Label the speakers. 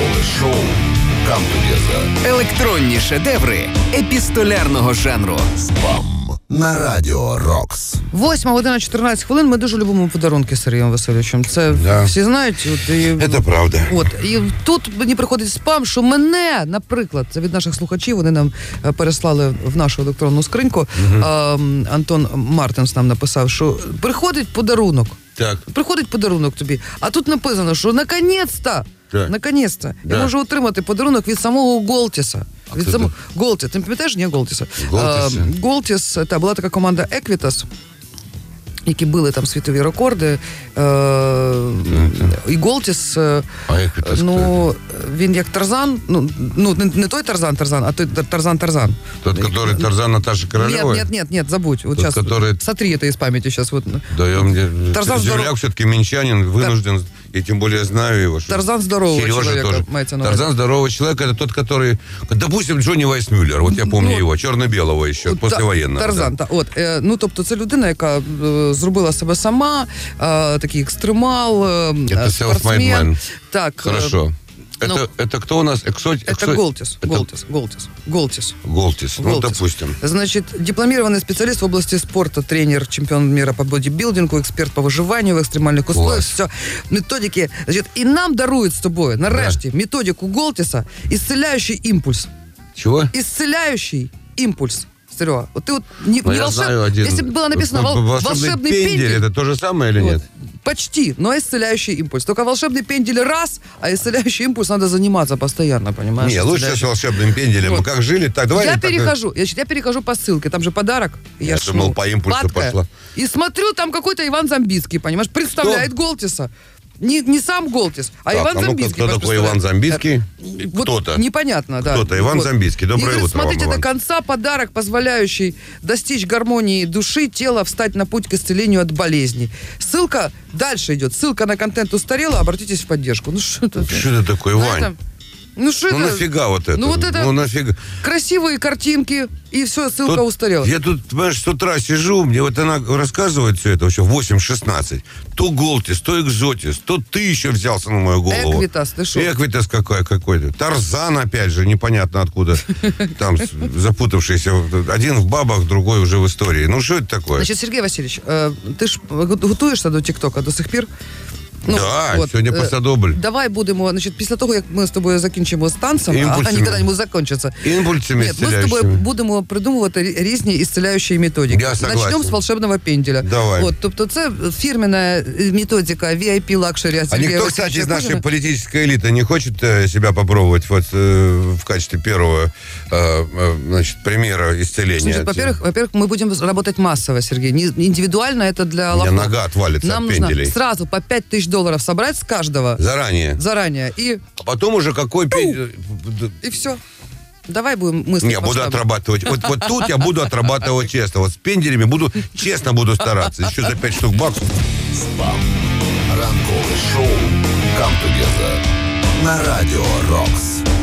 Speaker 1: Ранкове шоу «Come Together».
Speaker 2: Електронні шедеври епістолярного жанру.
Speaker 1: Спам на Радіо Рокс.
Speaker 3: 8:14. Ми дуже любимо подарунки з Сергієм Васильовичем. Це всі знають.
Speaker 4: Це правда.
Speaker 3: І тут мені приходить спам, що мене, наприклад, це від наших слухачів, вони нам переслали в нашу електронну скриньку. Антон Мартинс нам написав, що приходить подарунок.
Speaker 4: Так.
Speaker 3: Приходить подарунок тобі. А тут написано, що наконець-то я можу отримати подарунок від самого Голтіса. Голтіс. Ти пам'ятаєш? Ні, Голтіса. Голтіс, була така команда Equitas, які били там світові рекорди. І Голтіс, він як Тарзан, не той Тарзан, а той Тарзан.
Speaker 4: Тот, который Тарзан Наташи Королевой?
Speaker 3: Нет, забудь. Вот сейчас, сотри это из памяти сейчас.
Speaker 4: Да, я мне... Земляк все-таки минчанин, вынужден, и тем более знаю его.
Speaker 3: Тарзан здорового человека,
Speaker 4: тоже.
Speaker 3: мається на увазі.
Speaker 4: Тарзан здорового человека, это тот, который... Допустим, Джонни Вайсмюллер, вот я помню его, черно-белого еще, послевоенного.
Speaker 3: Тарзан, тобто це людина, яка зробила себе сама, такий екстремал, спортсмен. Так.
Speaker 4: Хорошо. Это кто у нас?
Speaker 3: Это Голтіс.
Speaker 4: Допустим.
Speaker 3: Значит, дипломированный специалист в области спорта, тренер, чемпион мира по бодибилдингу, эксперт по выживанию в экстремальных условиях. Все, методики. Значит, и нам дарует с тобой, нарешті, методику Голтіса «Исцеляющий импульс».
Speaker 4: Чего?
Speaker 3: «Исцеляющий импульс». Серега, вот ты вот не волшебный... Если бы было написано «волшебный пендель».
Speaker 4: Это то же самое или нет?
Speaker 3: Почти, но исцеляющий импульс. Только волшебный пендель раз, а исцеляющий импульс надо заниматься постоянно, понимаешь?
Speaker 4: Не, лучше с волшебным пенделем. Мы как жили, так давай...
Speaker 3: Я перехожу по ссылке, там же подарок.
Speaker 4: Я думал, по импульсу пошла.
Speaker 3: И смотрю, там какой-то Иван Замбицкий, понимаешь, представляет Голтиса. Не сам Голтис, а Иван Замбицкий.
Speaker 4: Кто такой Иван Замбицкий?
Speaker 3: Кто-то. Непонятно, да.
Speaker 4: Кто-то. Иван Замбицкий. Доброе утро.
Speaker 3: Смотрите до конца. Подарок, позволяющий достичь гармонии души, тела, встать на путь к исцелению от болезней. Ссылка дальше идет. Ссылка на контент устарела, обратитесь в поддержку.
Speaker 4: Что это такое, Вань? Нафига вот это? Нафига.
Speaker 3: Красивые картинки, и все, ссылка устарела.
Speaker 4: Я тут, понимаешь, с утра сижу, мне вот она рассказывает все это, вообще 8:16. То Голтис, то Экзотис, то ты еще взялся на мою голову.
Speaker 3: Эквитас, ты что?
Speaker 4: Эквитас какой-то. Тарзан, опять же, непонятно откуда. Там запутавшийся. Один в бабах, другой уже в истории. Что это такое?
Speaker 3: Значит, Сергей Васильевич, ты ж готуєшся до ТикТока до сих пір?
Speaker 4: Сьогодні посадобль.
Speaker 3: Давай будемо, після того, як ми з тобою закінчимо з танцем, а вони коли-небудь закінчаться.
Speaker 4: Імпульсами
Speaker 3: ми з тобою будемо придумувати різні ісцеляючі методики. Начнемо з волшебного пенделя.
Speaker 4: Давай.
Speaker 3: Тобто це фірменна методика VIP Luxury.
Speaker 4: А никто, кстати, из нашей политической элиты не хочет себя попробовать в качестве первого примера исцеления?
Speaker 3: Во-первых, мы будем работать массово, Сергей. Не индивидуально, это для лохов.
Speaker 4: У меня нога отвалится от пенделей.
Speaker 3: Нам нужно сразу по $5000 собрать с каждого. Заранее.
Speaker 4: А потом уже какой пендель...
Speaker 3: И все. Давай будем мыслить.
Speaker 4: Я буду отрабатывать. Вот тут я буду отрабатывать честно. Вот с пенделями честно буду стараться. Еще за 5 штук баксов.
Speaker 1: Спам. Ранкове шоу «Come Together» на Радіо Рокс.